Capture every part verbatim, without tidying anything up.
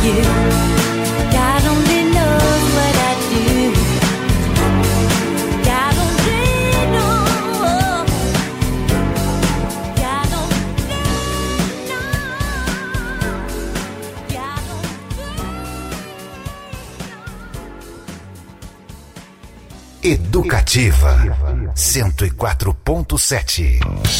you. God only knows what I do. God only knows. God only knows. God only. Educativa cento e quatro ponto sete.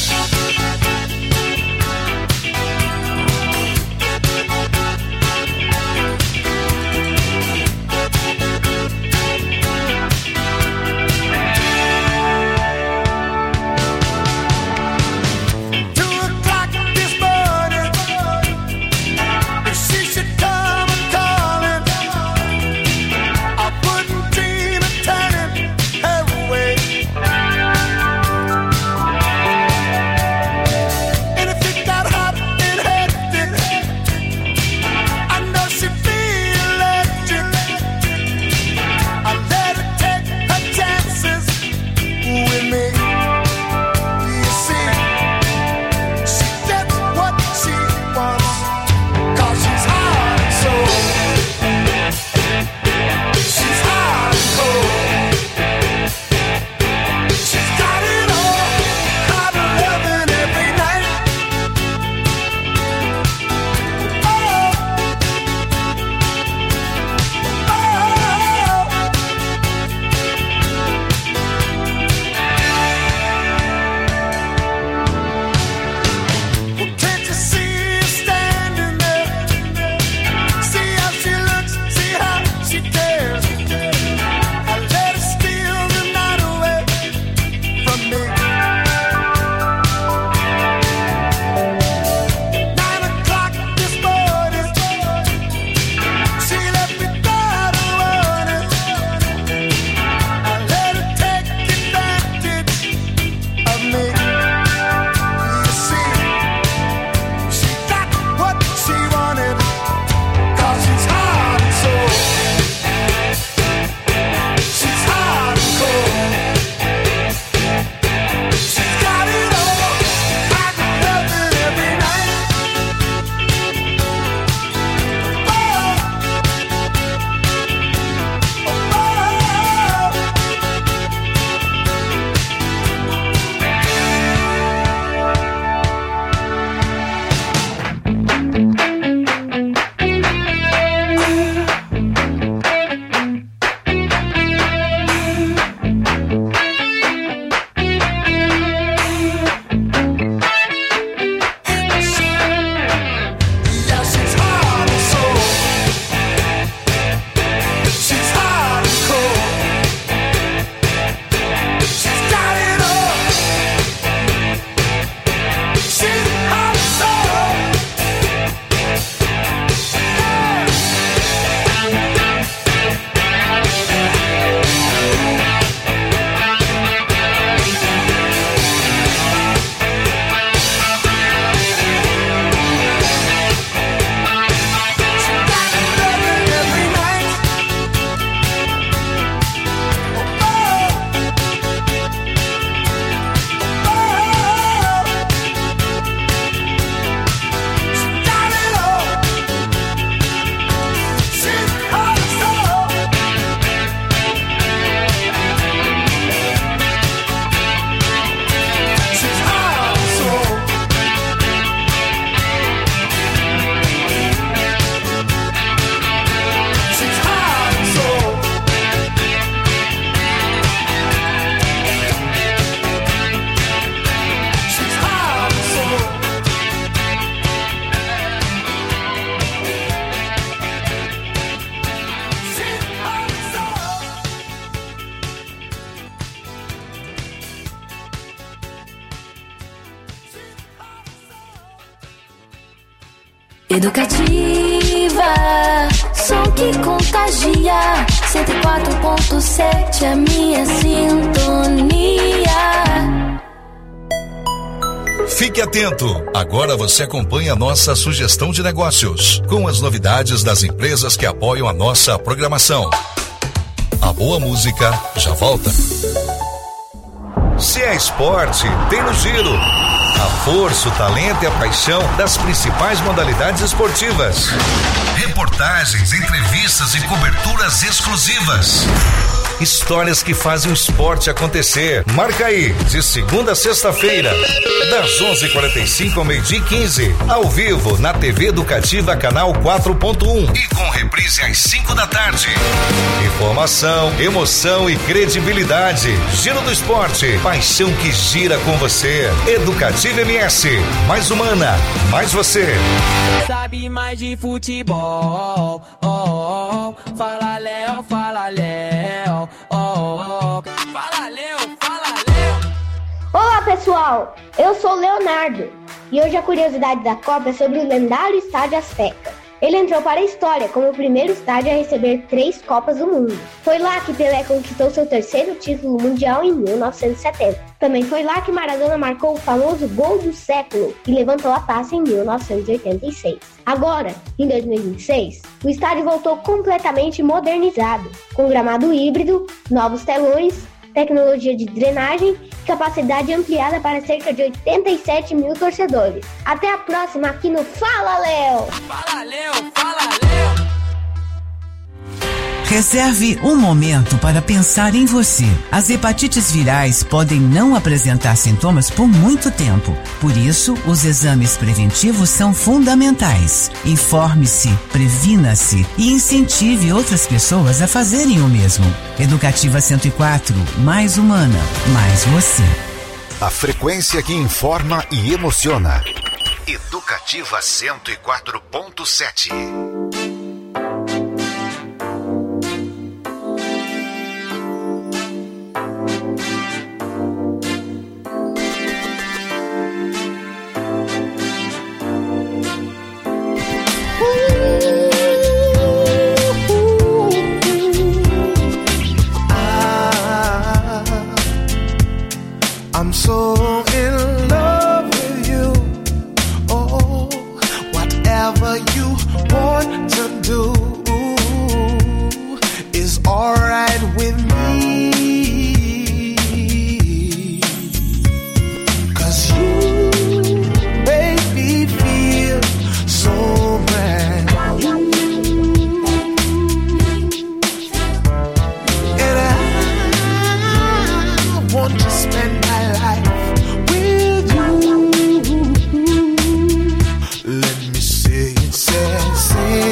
Educativa, som que contagia. Cento e quatro ponto sete, a minha sintonia. Fique atento, agora você acompanha a nossa sugestão de negócios, com as novidades das empresas que apoiam a nossa programação. A boa música já volta. Se é esporte, tem no Giro. A força, o talento e a paixão das principais modalidades esportivas. Reportagens, entrevistas e coberturas exclusivas. Histórias que fazem o esporte acontecer. Marca aí, de segunda a sexta-feira, das onze e quarenta e cinco ao meio-dia e quinze, ao vivo na T V Educativa Canal quatro ponto um e com reprise às cinco da tarde. Informação, emoção e credibilidade. Giro do esporte, paixão que gira com você. Educativa M S, mais humana, mais você. Sabe mais de futebol, oh, oh, oh. Fala Léo, fala Léo, oh, oh. Fala Léo, fala Léo. Olá pessoal, eu sou o Leonardo e hoje a curiosidade da Copa é sobre o lendário Estádio Azteca. Ele entrou para a história como o primeiro estádio a receber três Copas do Mundo. Foi lá que Pelé conquistou seu terceiro título mundial em mil novecentos e setenta. Também foi lá que Maradona marcou o famoso gol do século e levantou a taça em mil novecentos e oitenta e seis. Agora, em dois mil e vinte e seis, o estádio voltou completamente modernizado, com gramado híbrido, novos telões, tecnologia de drenagem e capacidade ampliada para cerca de oitenta e sete mil torcedores. Até a próxima aqui no Fala Léo! Fala Léo, fala Léo! Reserve um momento para pensar em você. As hepatites virais podem não apresentar sintomas por muito tempo. Por isso, os exames preventivos são fundamentais. Informe-se, previna-se e incentive outras pessoas a fazerem o mesmo. Educativa cento e quatro, mais humana, mais você. A frequência que informa e emociona. Educativa cento e quatro ponto sete. I'm so in love with you. Oh, whatever you want to do is alright with me. 'Cause you make me feel so brand new. And I want to spend my life with you. Let me say it says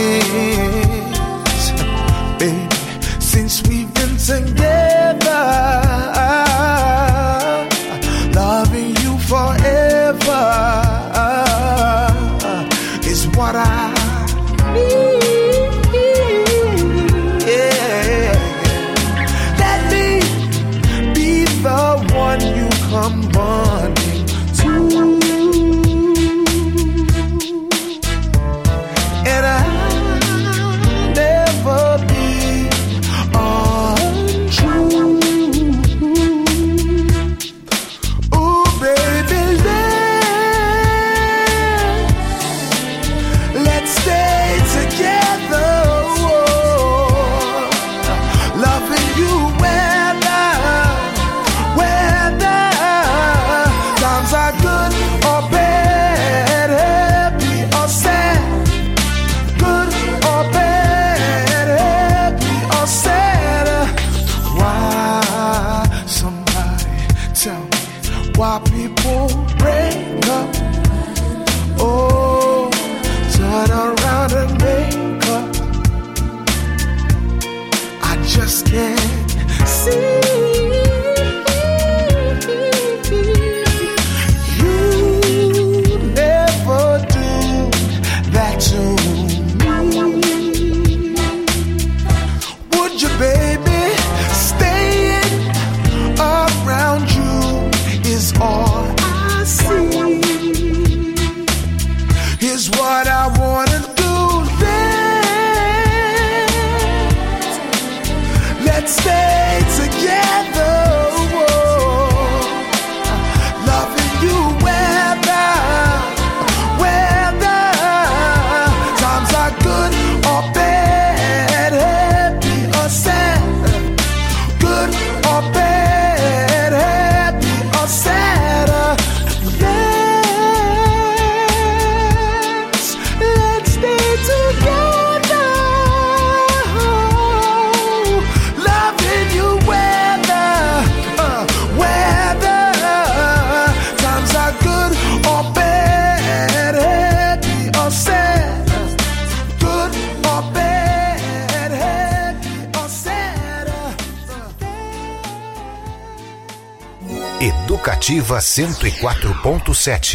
it, baby, since we've been together, loving you forever is what I need. Yeah, let me be the one you come running to, and I'll never be untrue. Ooh, baby, let's, let's stay together. Whoa. Loving you weather, weather. Educativa cento e quatro ponto sete.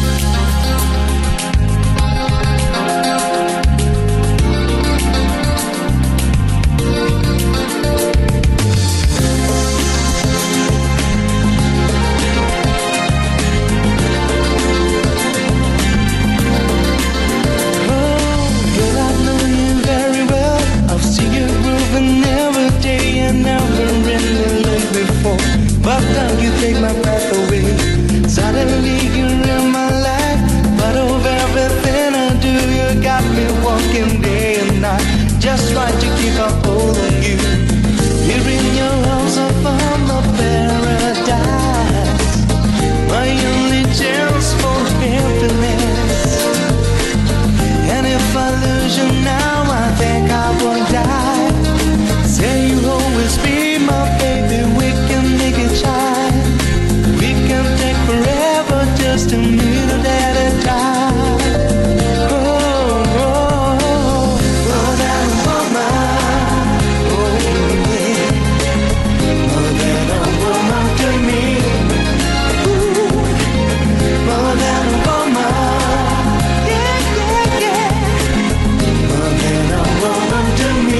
But now you take my breath away. Suddenly you're in my life. But of everything I do, you got me walking day and night. Just trying to keep a hold on you. You're in your arms upon the paradise. My only chance for happiness. And if I lose you now, I think I will die. Say you'll always be my baby. We can make it shine. We can take forever, just a minute at a time. Oh, oh, oh, more than a woman. Oh, yeah. More than a woman to me. Ooh. More than a woman. Yeah, yeah, yeah. More than a woman to me.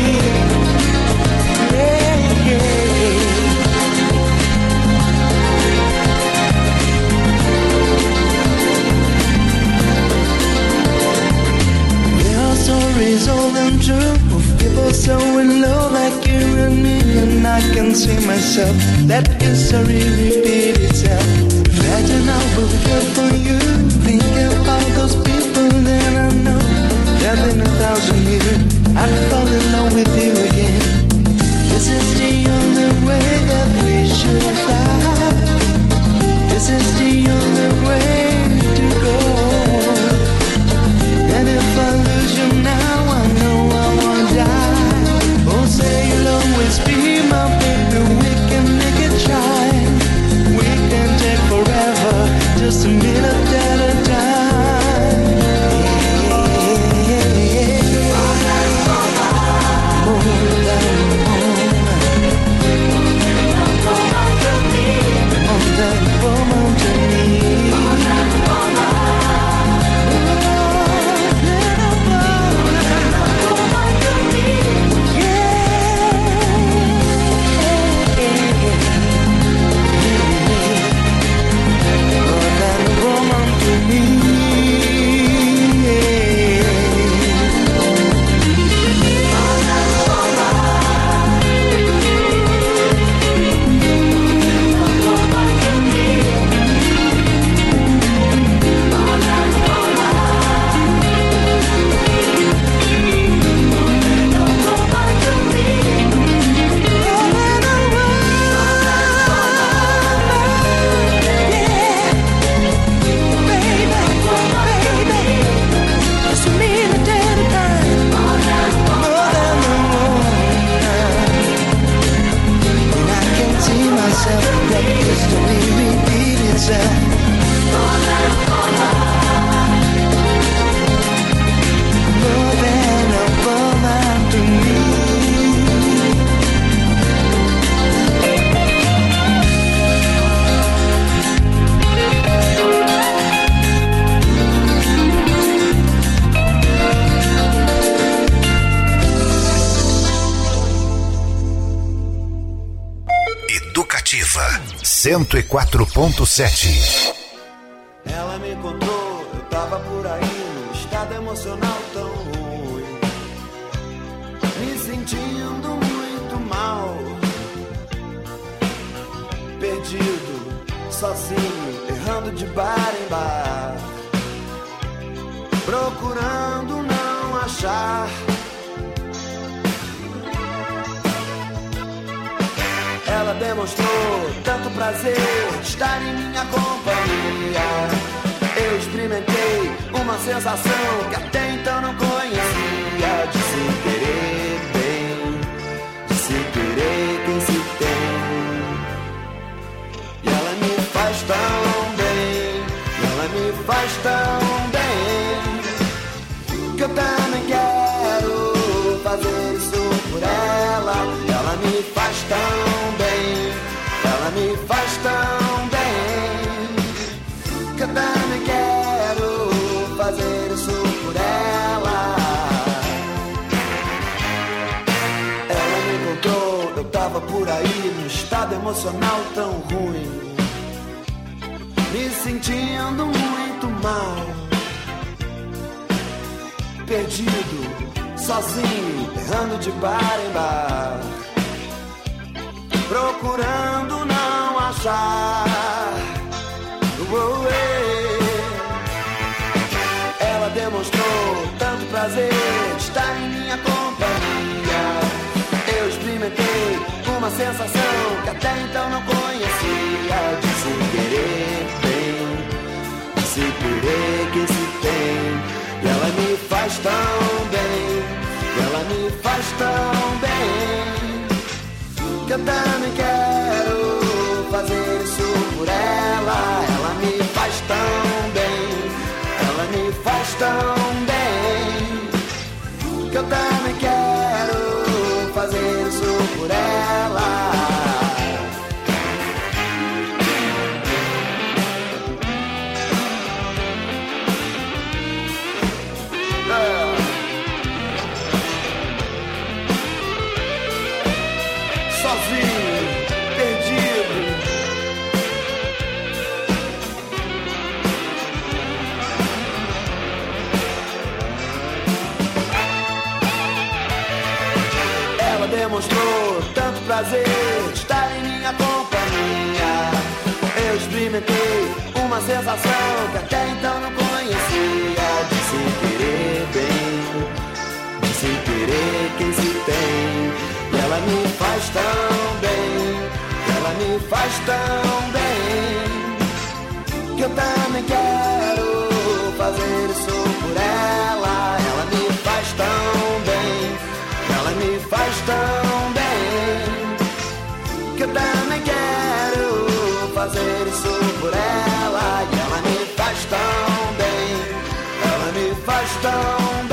Stories old and true of people so in love like you and me, and I can see myself. That history repeat itself. Imagine I will care for you. Think about those people, then I know that in a thousand years I'd fall in love with you again. This is the only way that we should fly. This is the only way to go. And if I lose you now, I know I won't die. Oh, say you'll always be my baby. We can make it shine. We can take forever, just a minute at a time. Yeah, yeah, yeah. More than a woman. More than a woman to me. More than a woman. cento e quatro ponto sete. Ela me encontrou, eu tava por aí num estado emocional tão ruim, me sentindo muito mal, perdido, sozinho, errando de bar em bar, procurando não achar. Ela demonstrou tanto prazer de estar em minha companhia. Eu experimentei uma sensação que até então não conhecia, de se querer bem, de se querer quem se tem. E ela me faz tão bem, e ela me faz tão bem, que eu também quero fazer isso por ela. Ela me faz tão bem, ela me faz tão bem. andava por aí num estado emocional tão ruim, me sentindo muito mal, perdido, sozinho, errando de bar em bar, procurando não achar. Oh, eh. Ela demonstrou tanto prazer de estar em minha companhia. Eu experimentei uma sensação que até então não conhecia, de se querer bem, de se querer que se tem. E ela me faz tão bem, e ela me faz tão bem, que eu também quero fazer isso por ela. Ela me faz tão bem, ela me faz tão bem, que eu também quero fazer isso por ela. Demonstrou tanto prazer de estar em minha companhia. Eu experimentei uma sensação que até então não conhecia, de se querer bem, de se querer quem se tem. E ela me faz tão bem, ela me faz tão bem, que eu também quero fazer isso por ela. Ela me faz tão bem, ela me faz tão bem, que eu também quero fazer isso por ela. E ela me faz tão bem, ela me faz tão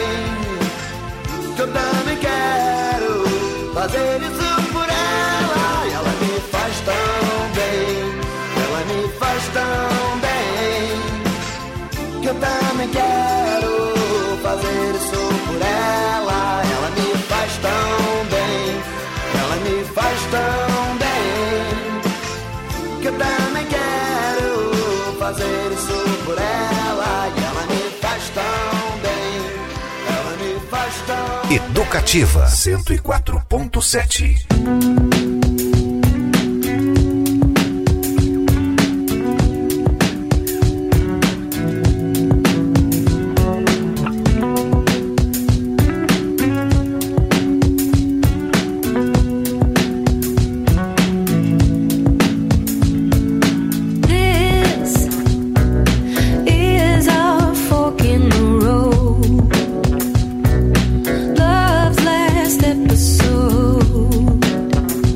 bem, que eu também quero fazer isso por ela. E ela me faz tão bem, ela me faz tão bem, que eu também quero fazer isso por ela. Ela me faz tão bem, ela me faz tão bem, que eu também quero fazer isso por ela. E ela me faz tão bem, ela me faz tão bem. Educativa cento e quatro ponto sete. Love's last episode.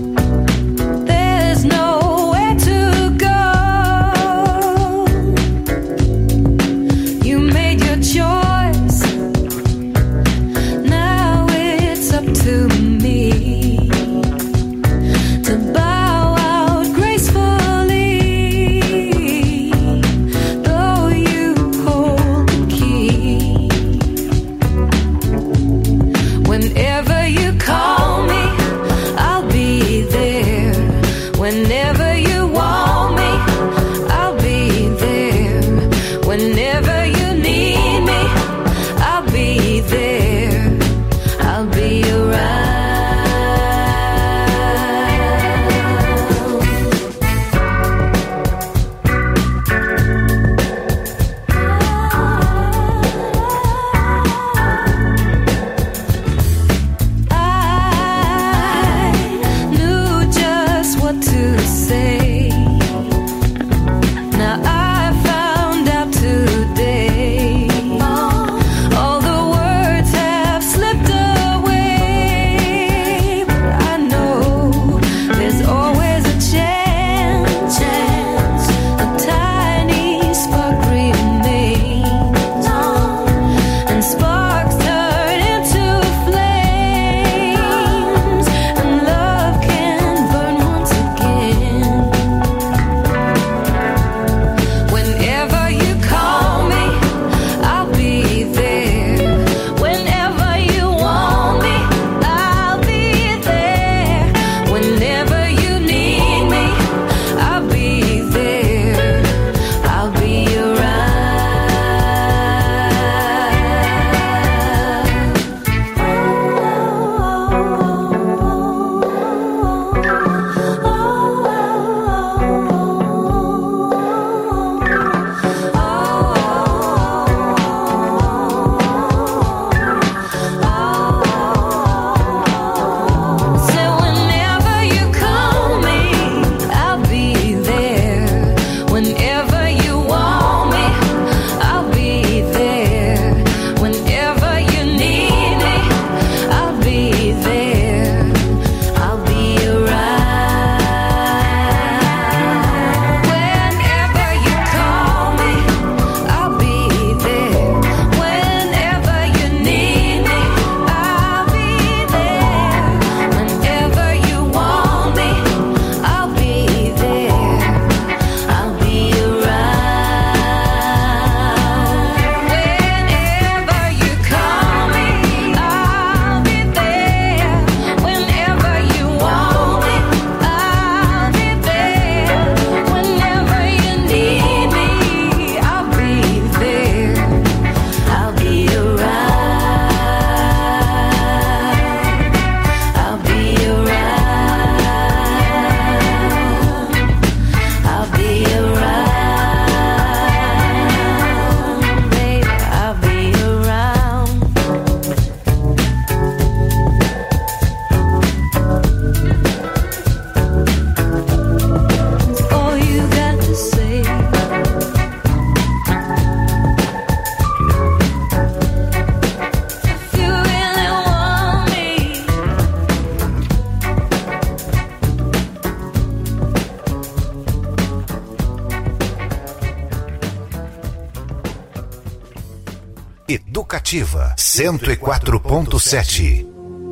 Educativa cento e quatro ponto sete.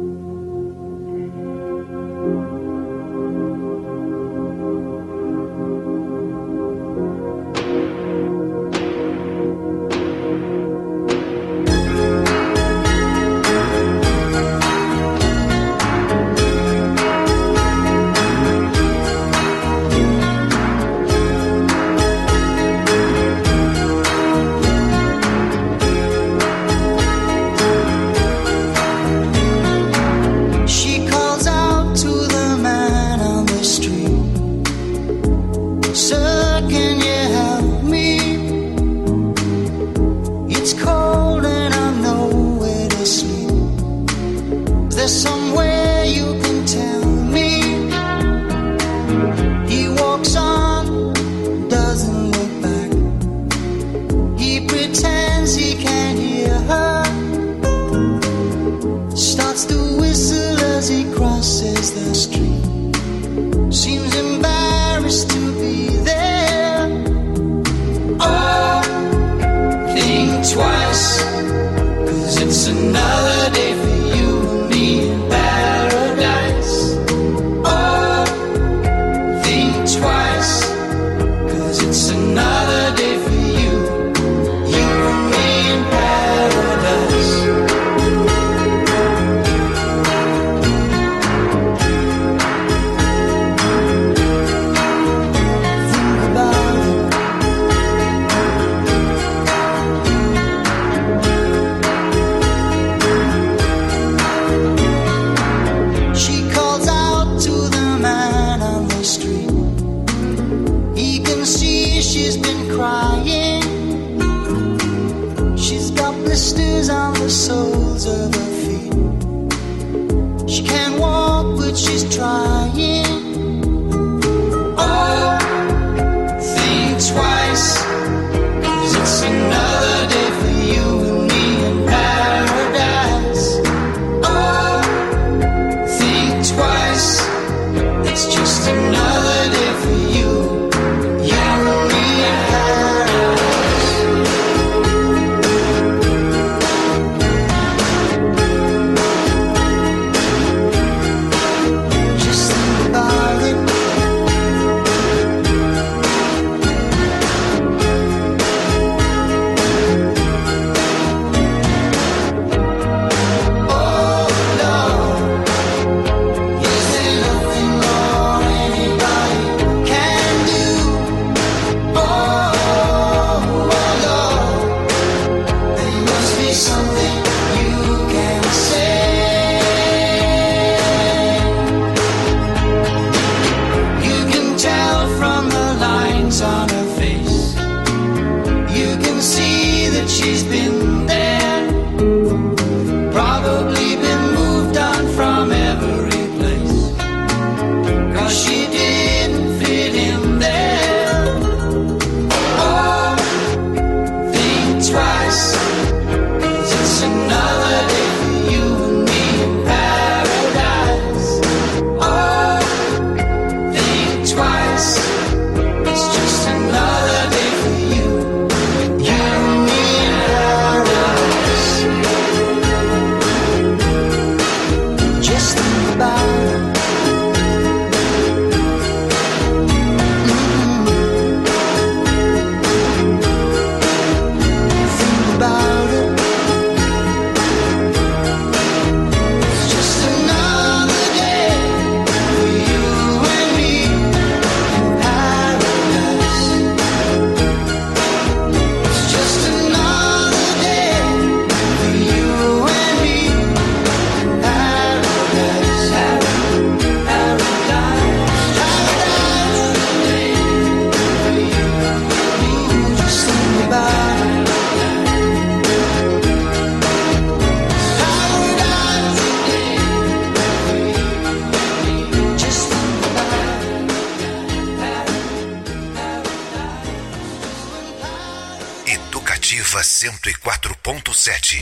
cento e quatro ponto sete.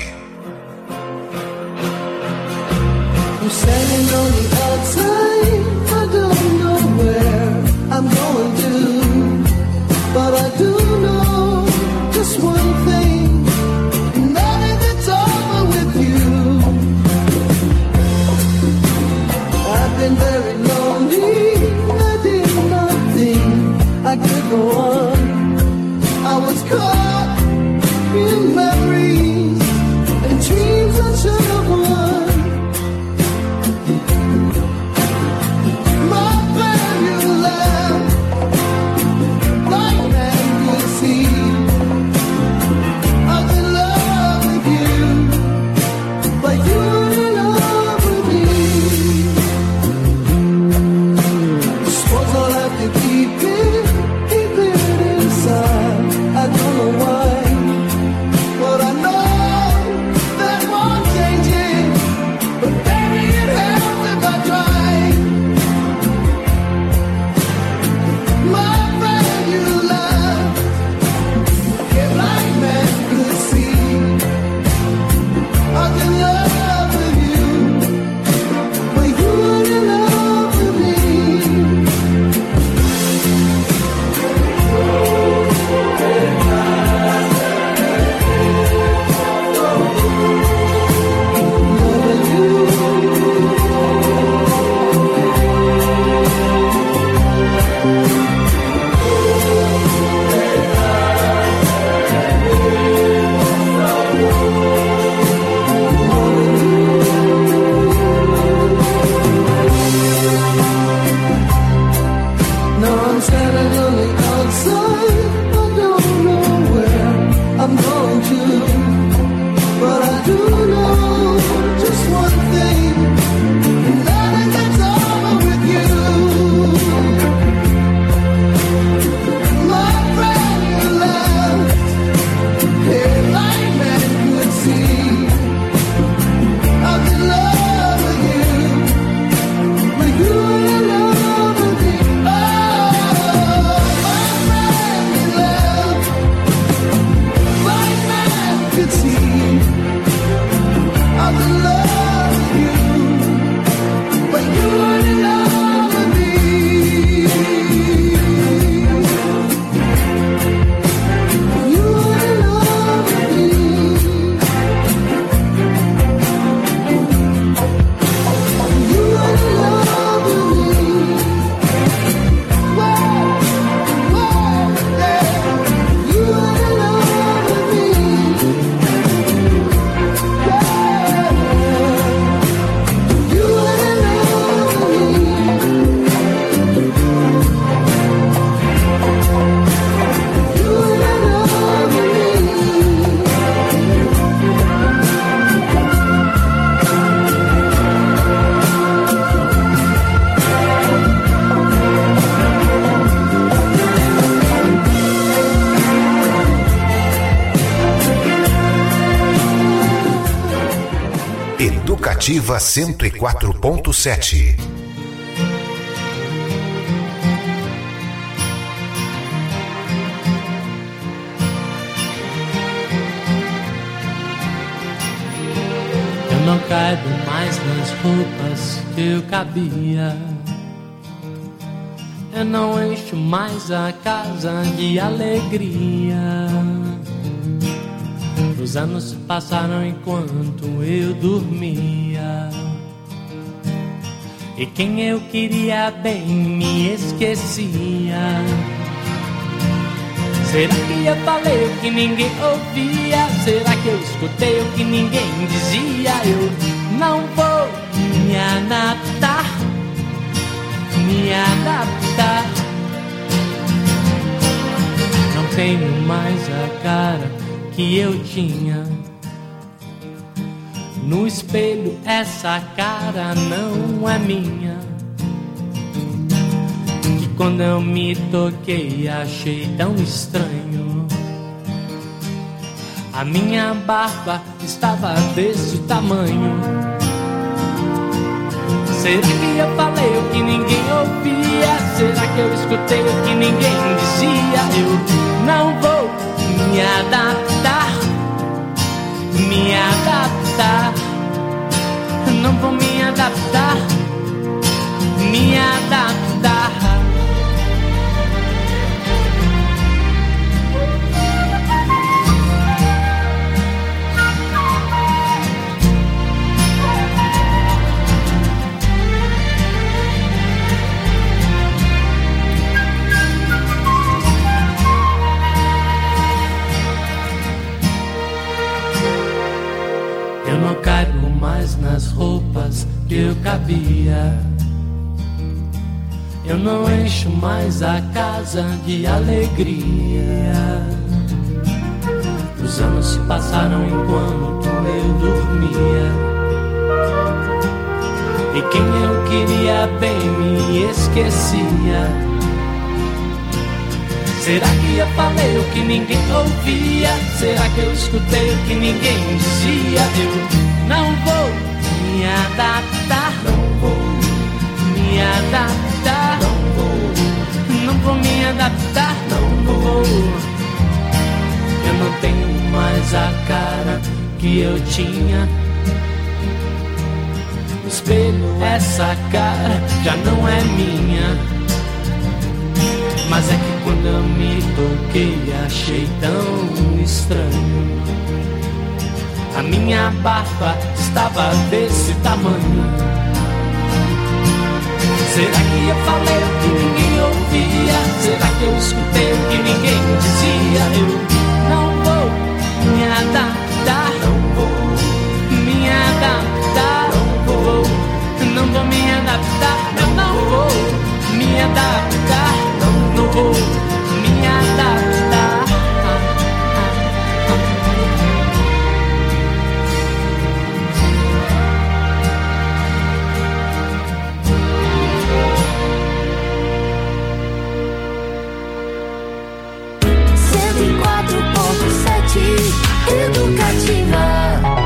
I'm standing on the outside, I don't know where I'm going to, but I do know just one thing, nothing at all. Educativa cento e quatro ponto sete. Eu não caibo mais nas roupas que eu cabia. Eu não encho mais a casa de alegria. Os anos se passaram enquanto eu dormia. E quem eu queria bem me esquecia. Será que eu falei o que ninguém ouvia? Será que eu escutei o que ninguém dizia? Eu não vou me adaptar, me adaptar. Não tenho mais a cara que eu tinha. No espelho essa cara não é minha. Que quando eu me toquei achei tão estranho. A minha barba estava desse tamanho. Será que eu falei o que ninguém ouvia? Será que eu escutei o que ninguém dizia? Eu não vou me adaptar, me adaptar. Não vou me adaptar, me adaptar. Eu não caibo mais nas roupas que eu cabia. Eu não encho mais a casa de alegria. Os anos se passaram enquanto eu dormia. E quem eu queria bem me esquecia. Será que eu falei o que ninguém ouvia? Será que eu escutei o que ninguém dizia? Eu não vou me adaptar, não vou me adaptar, não vou, não vou me adaptar, não vou. Eu não tenho mais a cara que eu tinha. No espelho essa cara já não é minha. Mas é que quando eu me toquei achei tão estranho. A minha barba estava desse tamanho. Será que eu falei o que ninguém ouvia? Será que eu escutei o que ninguém dizia? Eu não vou me adaptar, não vou me adaptar, não vou, não vou me adaptar, eu não vou me adaptar. Não vou me adaptar. cento e quatro ponto sete Educativa.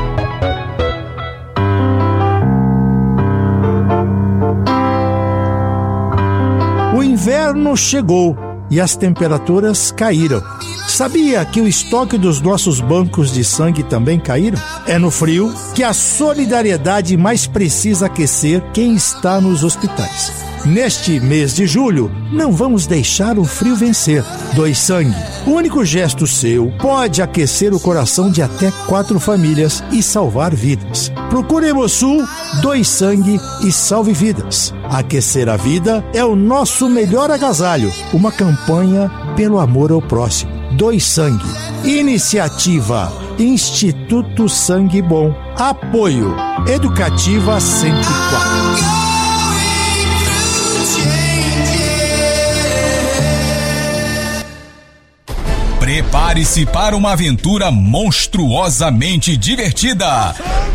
O inverno chegou e as temperaturas caíram. Sabia que o estoque dos nossos bancos de sangue também caíram? É no frio que a solidariedade mais precisa aquecer quem está nos hospitais. Neste mês de julho, não vamos deixar o frio vencer. Doe sangue. O único gesto seu pode aquecer o coração de até quatro famílias e salvar vidas. Procure Hemosul, doe sangue e salve vidas. Aquecer a vida é o nosso melhor agasalho. Uma campanha pelo amor ao próximo. Doe sangue. Iniciativa Instituto Sangue Bom. Apoio Educativa cento e quatro. Prepare-se para uma aventura monstruosamente divertida.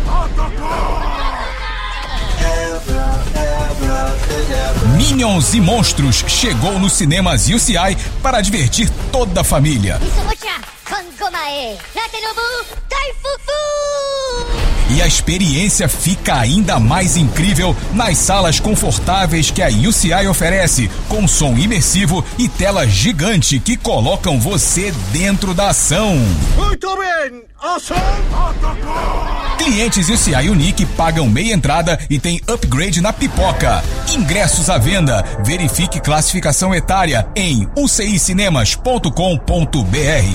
Minions e Monstros chegou nos cinemas U C I para divertir toda a família. E a experiência fica ainda mais incrível nas salas confortáveis que a U C I oferece, com som imersivo e tela gigante que colocam você dentro da ação. Muito bem, ação! Clientes U C I Unique pagam meia entrada e tem upgrade na pipoca. Ingressos à venda. Verifique classificação etária em u c i cinemas ponto com ponto b r.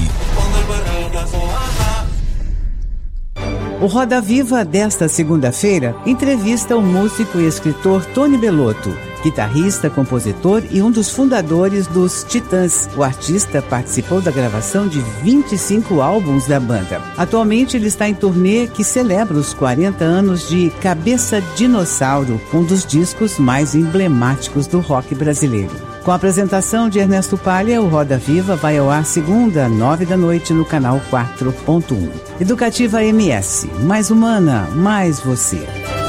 O Roda Viva desta segunda-feira entrevista o músico e escritor Tony Bellotto, guitarrista, compositor e um dos fundadores dos Titãs. O artista participou da gravação de vinte e cinco álbuns da banda. Atualmente ele está em turnê que celebra os quarenta anos de Cabeça Dinossauro, um dos discos mais emblemáticos do rock brasileiro. Com a apresentação de Ernesto Palha, o Roda Viva vai ao ar segunda, nove da noite, no canal quatro ponto um. Educativa M S, mais humana, mais você.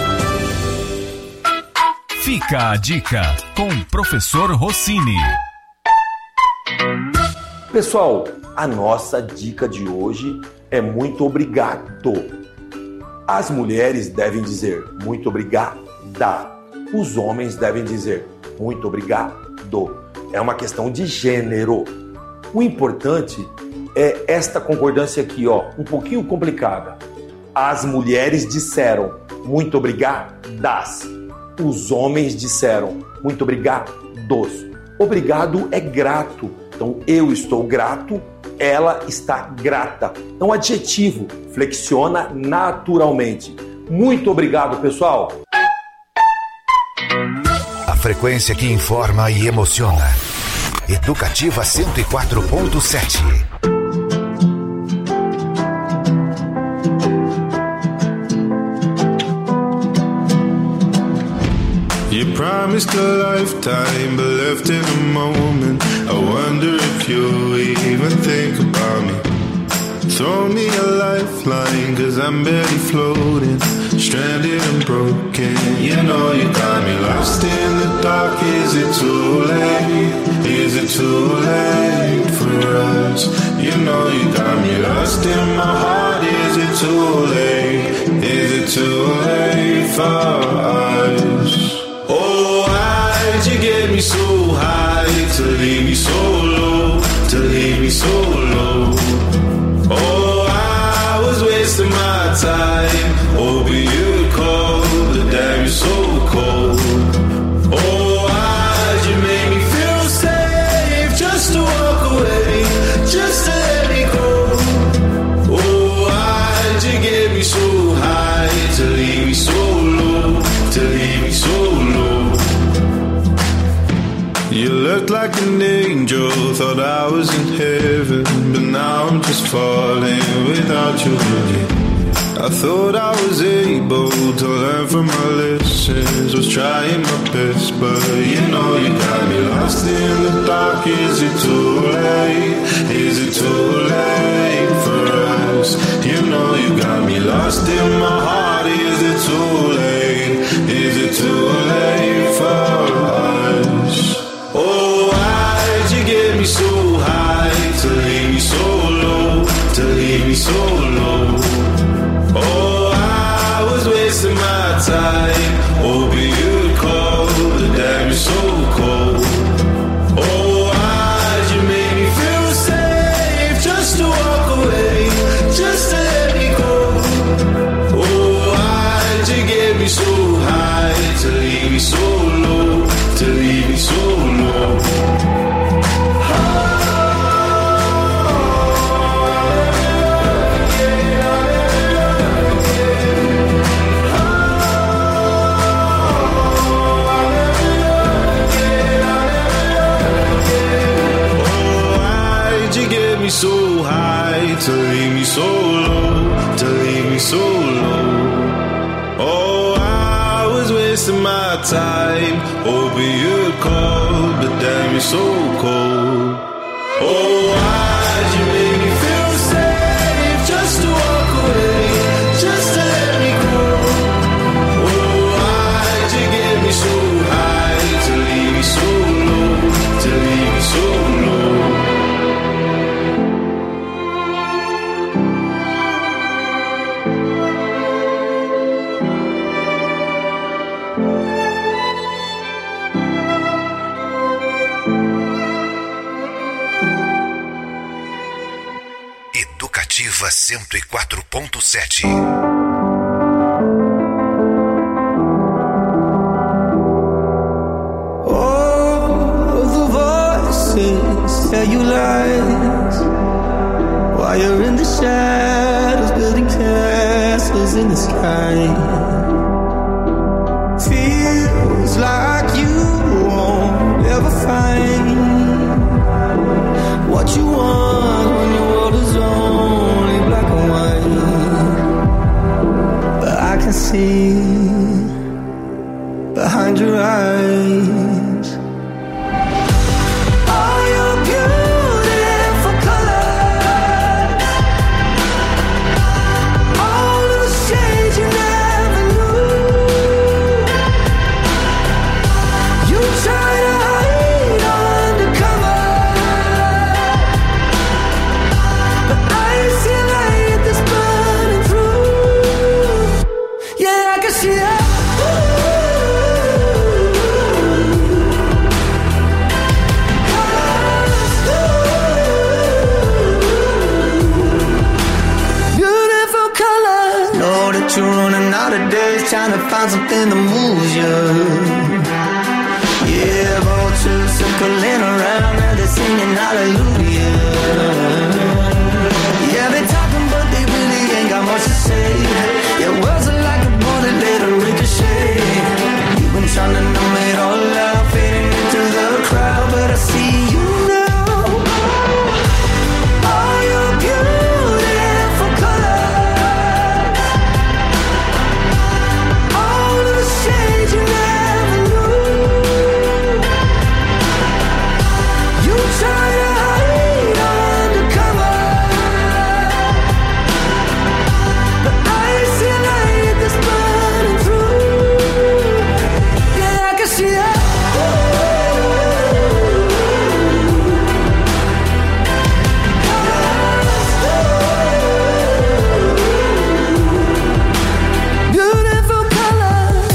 Fica a dica com o professor Rossini. Pessoal, a nossa dica de hoje é muito obrigado. As mulheres devem dizer muito obrigada. Os homens devem dizer muito obrigado. É uma questão de gênero. O importante é esta concordância aqui, ó, um pouquinho complicada. As mulheres disseram muito obrigadas. Os homens disseram muito obrigados. Obrigado é grato. Então eu estou grato, ela está grata. É um adjetivo, flexiona naturalmente. Muito obrigado, pessoal. A frequência que informa e emociona. Educativa cento e quatro ponto sete. You promised a lifetime, but left in a moment. I wonder if you even think about me. Throw me a lifeline, cause I'm barely floating, stranded and broken. You know you got me lost in the dark. Is it too late? Is it too late for us? You know you got me lost in my heart. Is it too late? Is it too late for us? Oh, why'd you get me so high to leave me so low, to leave me so low? Oh, I was wasting my time, hoping you'd call, but damn, you're so cold. Oh, why'd you make me feel safe, just to walk away, just to let me go? Oh, why'd you get me so high, to leave me so low, to leave me so low? You looked like an angel, thought I was in heaven, but now I'm just falling without you again. I thought I was able to learn from my lessons, was trying my best, but you know you got me lost in the dark. Is it too late? Is it too late for us? You know you got me lost in my heart. Is it too late? Is it too late for us? Oh, why'd you get me so high, to leave me so low, to leave me so low? Oh, I was wasting my time, hoping you'd call, but damn, you're so cold. Oh, why'd you make me feel safe, just to walk away, just to let me go? Oh, why'd you get me so high, to leave me so low, to leave me so low? So high to leave me so low, to leave me so low. Oh, I was wasting my time, hoping you'd call, but damn, you're so cold. Oh, why'd you make me feel safe, just to walk away, just to let me go? Oh, why'd you get me so high, to leave me so low, to leave me so low? cento e quatro ponto sete. All the voices tell you lies while you're in the shadows building castles in the sky. Feels like you won't ever find what you want when your world is only black and white. But I can see behind your eyes all your beautiful colors, all the shades you never knew. You try to hide under cover, but I see a light that's burning through. Yeah, I can see that. You're running out of days trying to find something that moves you. Yeah, vultures circling around and they're singing hallelujah. Yeah, they talking but they really ain't got much to say. Yeah, words are like a bullet, let a ricochet. You've been trying to numb it all out, fading into the crowd, but I see you now. All your beautiful colors, shades you never knew. You try to hide under cover, but I see a light that's burning through. Yeah, I can see that. Beautiful colors.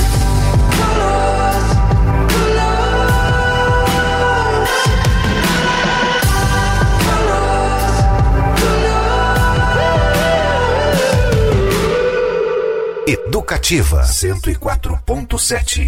Educativa cento e quatro ponto sete.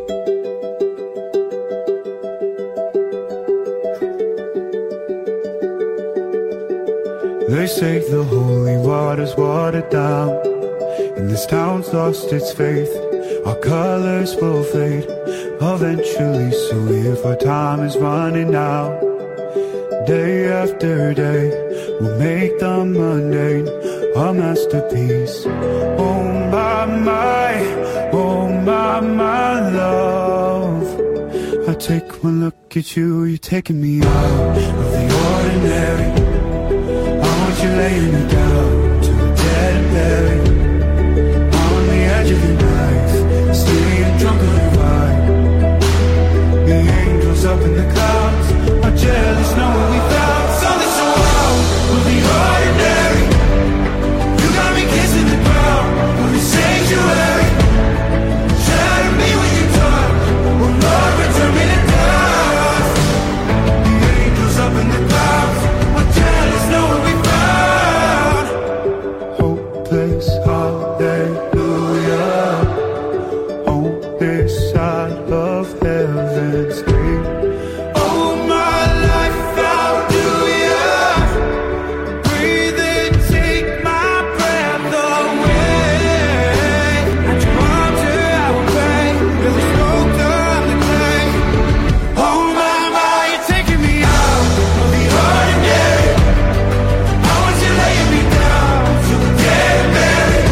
They say the holy water's watered down, and this town's lost its faith. Our colors will fade eventually, so if our time is running out, day after day, we'll make the mundane a masterpiece. Oh my, my, oh my, my love, I take one look at you, you're taking me out of the ordinary. I want you laying me down to the dead and buried, on the edge of your knife, staying drunk on your vibe. The angels up in the clouds are jealous knowing we found something so wild with the ordinary. You got me kissing the ground with the sanctuary. Shatter me when you talk, will Lord return me to dust. The angels up in the clouds are jealous knowing we found hopeless hallelujah on this side of heaven's gate. Oh my life, how do ya breathe and take my breath away? At your arms here I will pray, till the smoke turn to clay. Oh my, my, you're taking me out of the ordinary. I want you laying me down to the dead and buried,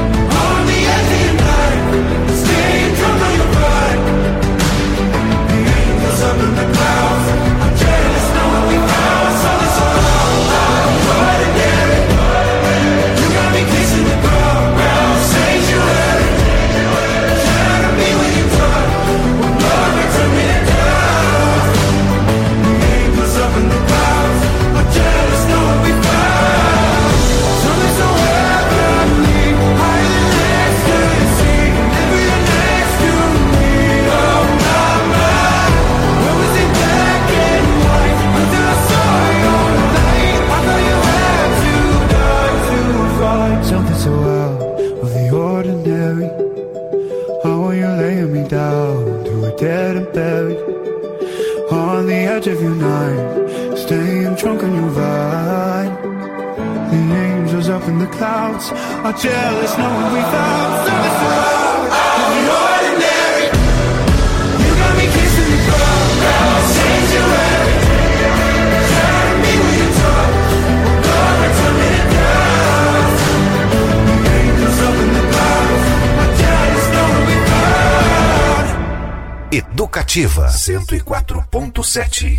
on the edge of your night, staying drunk on your vibe. The know you're laying me down to a dead and buried on the edge of your night, staying drunk on your vine. The angels up in the clouds are jealous knowing we found service around. I'm the ordinary. You got me kissing the ground, sanctuary. Turn me when you talk, oh God, turn me down. The angels up in the clouds are jealous knowing we found. Educativa cento e quatro ponto sete.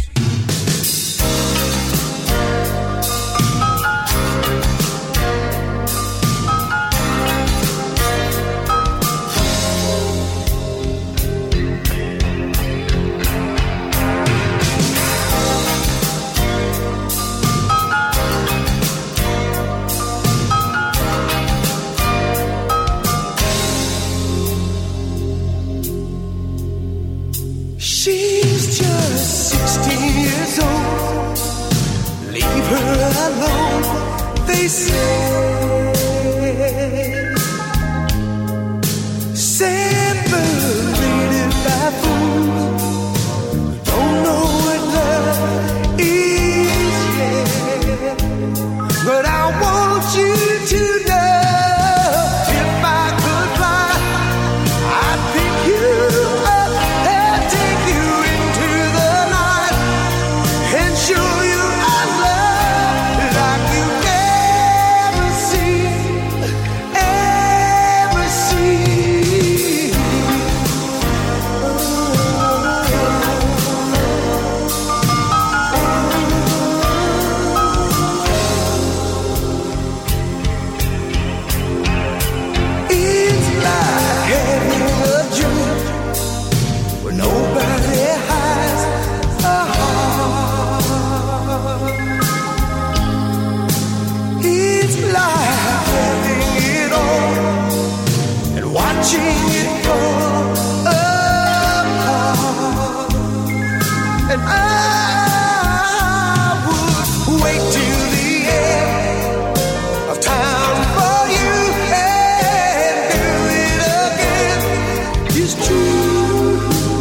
She's just sixteen years old. Leave her alone, they say. Separated by fools, don't know what love is yet. But I want you to know, if I could fly, I'd pick you up. Show you I love like you ever seen, ever seen. It's like having a dream where nobody hides a heart. It's like having it all and watching it fall apart. And I would wait till the end of time for you and do it again. It's true.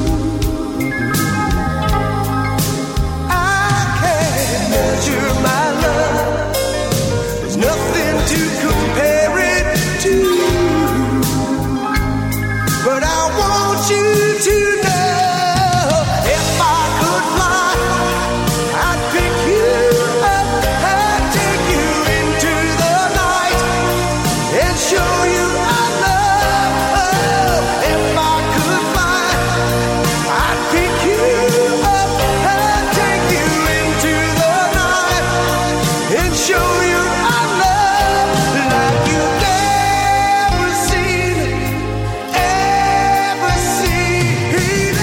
I can't measure my love. There's nothing to compare it to. But I want you to know, if I could fly, I'd pick you up, I'd take you into the night and show you I love. If I could fly, I'd pick you up, I'd take you into the night and show you I love like you've never seen, ever seen.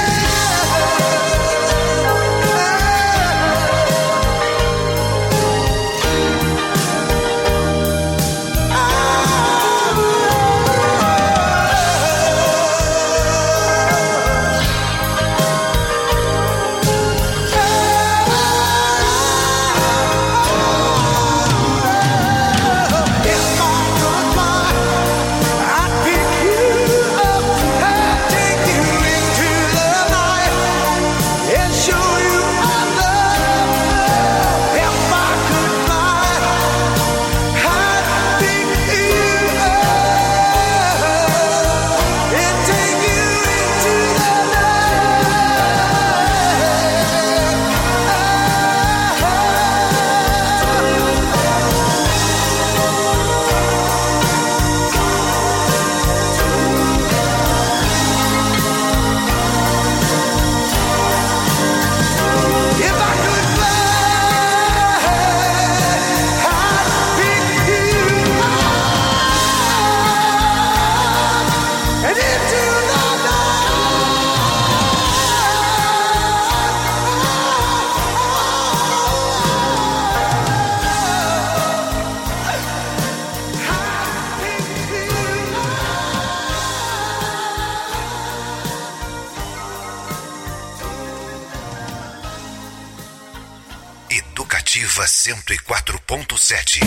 Educativa cento e quatro ponto sete.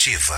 Educativa.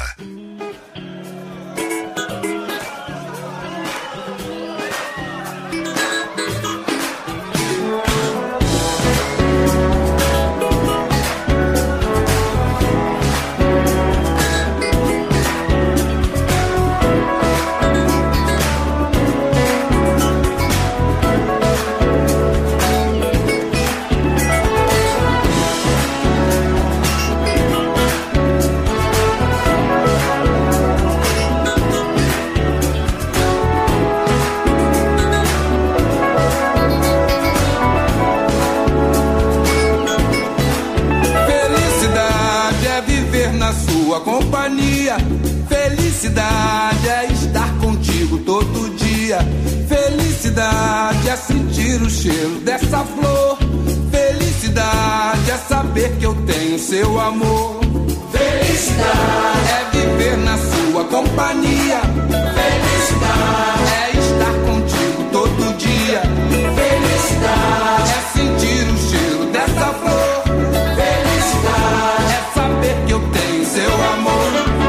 Companhia, felicidade é estar contigo todo dia. Felicidade é sentir o cheiro dessa flor. Felicidade é saber que eu tenho seu amor. Felicidade é viver na sua companhia. Felicidade é estar contigo todo dia. Felicidade é sentir o cheiro dessa flor. Felicidade é saber que eu tenho seu amor.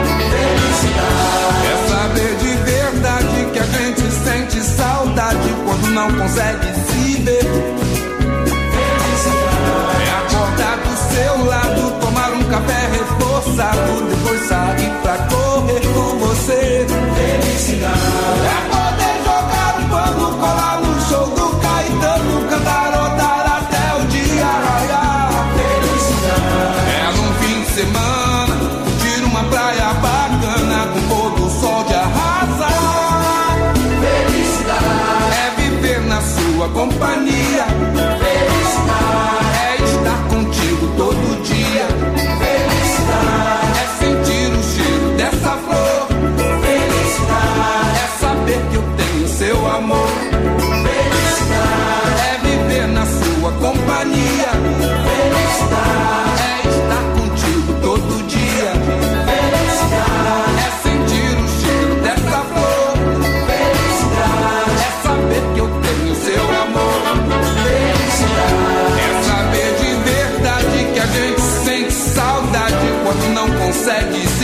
Felicidade é saber de verdade que a gente sente saudade quando não consegue se ver. Felicidade é acordar do seu lado, tomar um café reforçado, depois sair pra correr com você. Felicidade é poder jogar um pano, colar no show do Caetano, cantarotar até o dia raiar. Felicidade é num fim de semana, curtir uma praia bacana com pôr do sol de arrasar. Felicidade é viver na sua companhia. Felicidade é estar contigo todo dia. Felicidade é sentir o cheiro dessa flor. Felicidade é saber que eu tenho seu amor. Felicidade é viver na sua companhia. Felicidade é estar contigo todo dia. Felicidade é sentir o cheiro dessa flor. Felicidade é saber que eu tenho seu amor. Felicidade é saber de verdade que a gente sente saudade quando não consegue